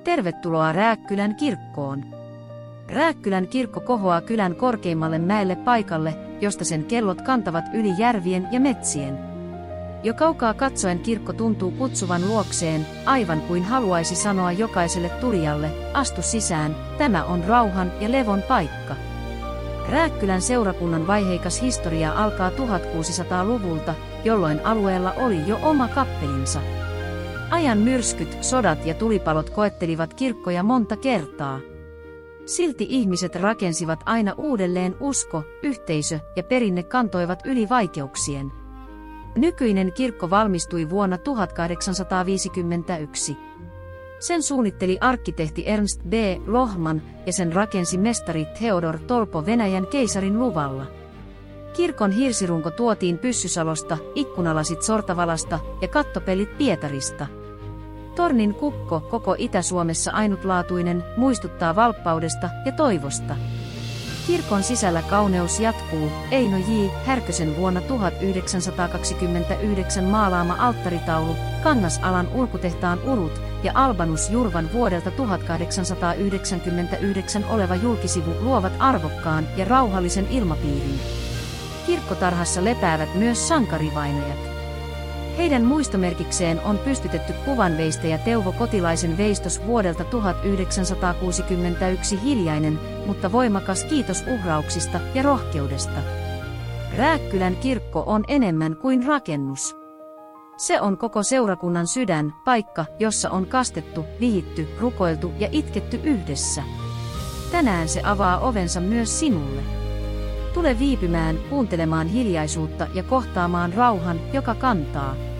Tervetuloa Rääkkylän kirkkoon. Rääkkylän kirkko kohoaa kylän korkeimmalle mäelle paikalle, josta sen kellot kantavat yli järvien ja metsien. Jo kaukaa katsoen kirkko tuntuu kutsuvan luokseen, aivan kuin haluaisi sanoa jokaiselle tulijalle, astu sisään, tämä on rauhan ja levon paikka. Rääkkylän seurakunnan vaiheikas historia alkaa 1600-luvulta, jolloin alueella oli jo oma kappelinsa. Ajan myrskyt, sodat ja tulipalot koettelivat kirkkoja monta kertaa. Silti ihmiset rakensivat aina uudelleen, usko, yhteisö ja perinne kantoivat yli vaikeuksien. Nykyinen kirkko valmistui vuonna 1851. Sen suunnitteli arkkitehti Ernst B. Lohman ja sen rakensi mestari Theodor Tolpo Venäjän keisarin luvalla. Kirkon hirsirunko tuotiin Pyssysalosta, ikkunalasit Sortavalasta ja kattopellit Pietarista. Tornin kukko, koko Itä-Suomessa ainutlaatuinen, muistuttaa valppaudesta ja toivosta. Kirkon sisällä kauneus jatkuu. Eino J. Härkösen vuonna 1929 maalaama alttaritaulu, Kangasalan urkutehtaan urut ja Albanus Jurvan vuodelta 1899 oleva julkisivu luovat arvokkaan ja rauhallisen ilmapiirin. Kirkkotarhassa lepäävät myös sankarivainajat. Heidän muistomerkikseen on pystytetty kuvanveistäjä Teuvo Kotilaisen veistos vuodelta 1961, hiljainen, mutta voimakas kiitos uhrauksista ja rohkeudesta. Rääkkylän kirkko on enemmän kuin rakennus. Se on koko seurakunnan sydän, paikka, jossa on kastettu, vihitty, rukoiltu ja itketty yhdessä. Tänään se avaa ovensa myös sinulle. Tule viipymään, kuuntelemaan hiljaisuutta ja kohtaamaan rauhan, joka kantaa.